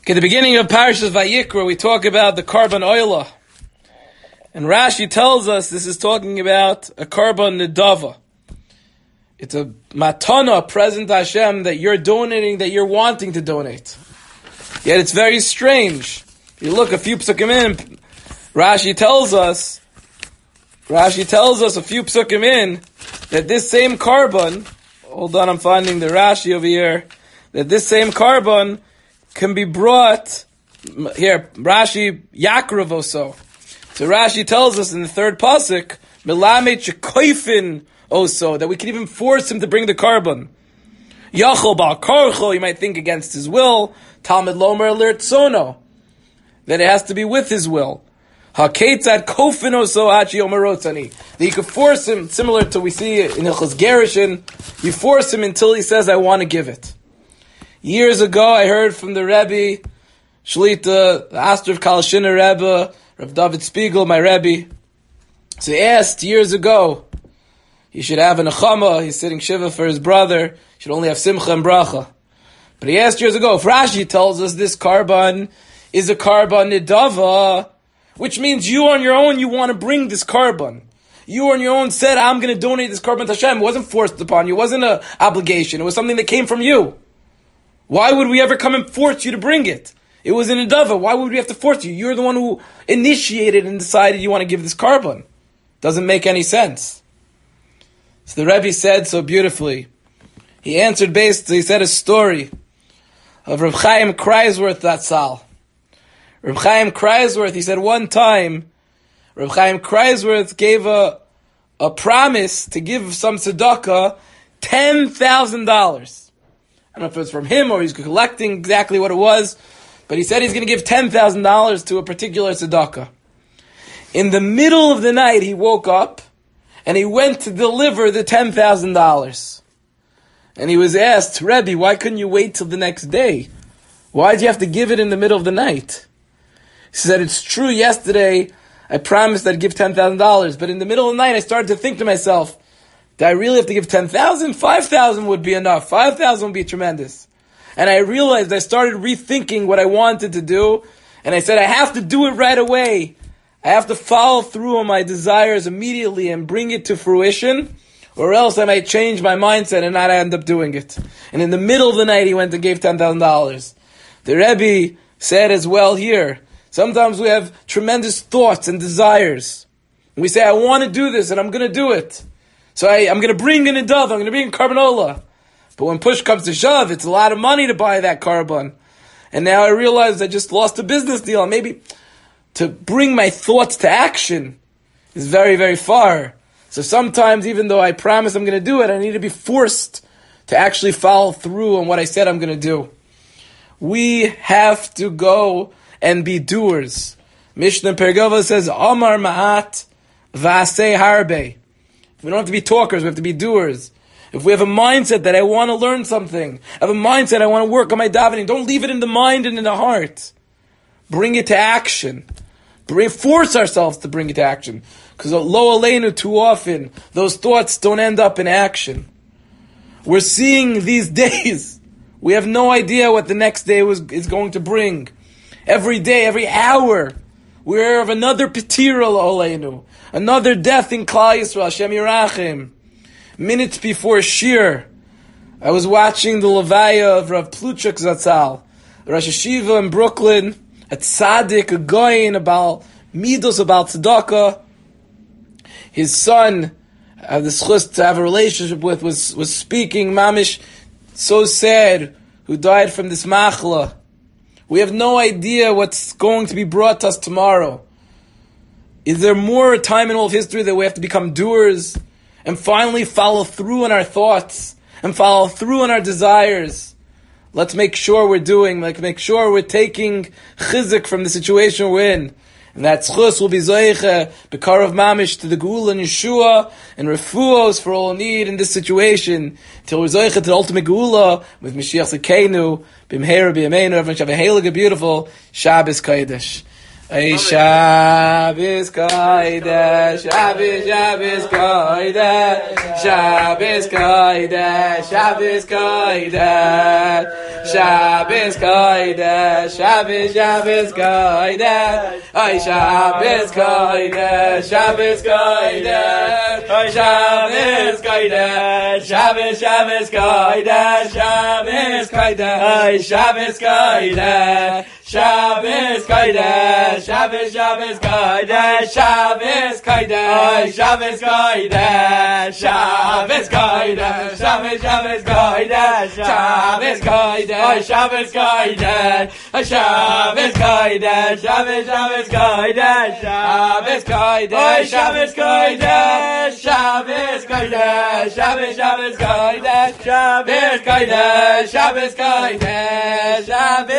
Okay, the beginning of Parashas Vayikra, we talk about the Karban Oila. And Rashi tells us this is talking about a Karban Nidava. It's a matana, present Hashem, that you're donating, that you're wanting to donate. Yet it's very strange. You look a few psukim in, Rashi tells us a few psukim in, that this same Karban, hold on, I'm finding the Rashi over here, that this same Karban can be brought, here, Rashi Yakrav also. So Rashi tells us in the third pasuk, Melamed shekoifin also, that we can even force him to bring the Karban. Yachol ba'al karcho, you might think against his will. Talmud lomer l'rtzono, that it has to be with his will. Haketzad kofin also hachi omerotzani, that you could force him, similar to we see in Hilchos Gerushin, you force him until he says, I want to give it. Years ago, I heard from the Rebbe, Shlita, the Aster of Kalashina Rebbe, Rav David Spiegel, my Rebbe. So he asked years ago, he should have a nechama, he's sitting shiva for his brother, he should only have simcha and bracha. But he asked years ago, if Rashi tells us this Karban is a Karban Nidava, which means you on your own, you want to bring this Karban. You on your own said, I'm going to donate this Karban to Hashem. It wasn't forced upon you, it wasn't an obligation, it was something that came from you. Why would we ever come and force you to bring it? It was in a dava. Why would we have to force you? You're the one who initiated and decided you want to give this Karban. Doesn't make any sense. So the Rebbe said so beautifully. He answered he said a story of Reb Chaim Kreisworth Zatzal. Reb Chaim Kreisworth, he said one time, Reb Chaim Kreisworth gave a promise to give some tzedakah $10,000. I don't know if it was from him or he's collecting exactly what it was, but he said he's going to give $10,000 to a particular tzedakah. In the middle of the night, he woke up and he went to deliver the $10,000. And he was asked, Rebbe, why couldn't you wait till the next day? Why did you have to give it in the middle of the night? He said, it's true, yesterday I promised I'd give $10,000, but in the middle of the night I started to think to myself, do I really have to give 10,000? 5,000 would be enough. 5,000 would be tremendous. And I realized, I started rethinking what I wanted to do, and I said, I have to do it right away. I have to follow through on my desires immediately and bring it to fruition, or else I might change my mindset and not end up doing it. And in the middle of the night, he went and gave $10,000. The Rebbe said as well here, sometimes we have tremendous thoughts and desires. And we say, I want to do this, and I'm going to do it. So I'm going to bring in a dove, I'm going to bring in Karban Ola. But when push comes to shove, it's a lot of money to buy that Karban. And now I realize I just lost a business deal. And maybe to bring my thoughts to action is very, very far. So sometimes, even though I promise I'm going to do it, I need to be forced to actually follow through on what I said I'm going to do. We have to go and be doers. Mishnah Pergova says, Amar Ma'at V'aseh Harbe. We don't have to be talkers, we have to be doers. If we have a mindset that I want to learn something, I have a mindset I want to work on my davening, don't leave it in the mind and in the heart. Bring it to action. Force ourselves to bring it to action. Because lo aleinu, too often, those thoughts don't end up in action. We're seeing these days, we have no idea what the next day is going to bring. Every day, every hour, we're of another petira lo aleinu. Another death in Klal Yisrael, Hashem Yerachim. Minutes before Shir, I was watching the Levaya of Rav Pluchak Zatzal, Rosh Hashiva in Brooklyn, a tzaddik, a goyin, about midos, about tzedakah. His son, I have the schus to have a relationship with, was speaking, mamish, so sad, who died from this machla. We have no idea what's going to be brought to us tomorrow. Is there more time in all of history that we have to become doers and finally follow through on our thoughts and follow through on our desires? Let's make sure we're doing, make sure we're taking chizuk from the situation we're in. And that schus will be zoiche, bekarav mamish, to the Geula and Yeshua and refuos for all need in this situation, till we're zoiche to the ultimate Geula with Mashiach Tzidkeinu, b'mheira b'yameinu. Everyone should have a heilige, beautiful Shabbos Kodesh. Ay Shabbos Kodesh, Shabbos, Shabbos Kodesh, Shabbos Kodesh, Shabbos Kodesh, Shabbos Kodesh, Shabbos, Shabbos Kodesh, Ay Shabbos Kodesh, Shabbos Kodesh, Ay Shabbos Kodesh, Shabbos, Shabbos Kodesh, Shabbos Kodesh, Ay Shabbos Kodesh, Shabbos Kodesh, Shabbos, Shabbos Kodesh, Shabbos Kodesh, Shabbos Kodesh, Shabbos Kodesh, Shabbos, Shabbos Kodesh, Shabbos Kodesh, Shabbos Kodesh, Shabbos Kodesh, Shabbos, Shabbos Kodesh, Shabbos Kodesh, Shabbos Kodesh, Shabbos Kodesh, Shabbos, Shabbos Kodesh, Shabbos Kodesh, Shabbos Kodesh, Shabbos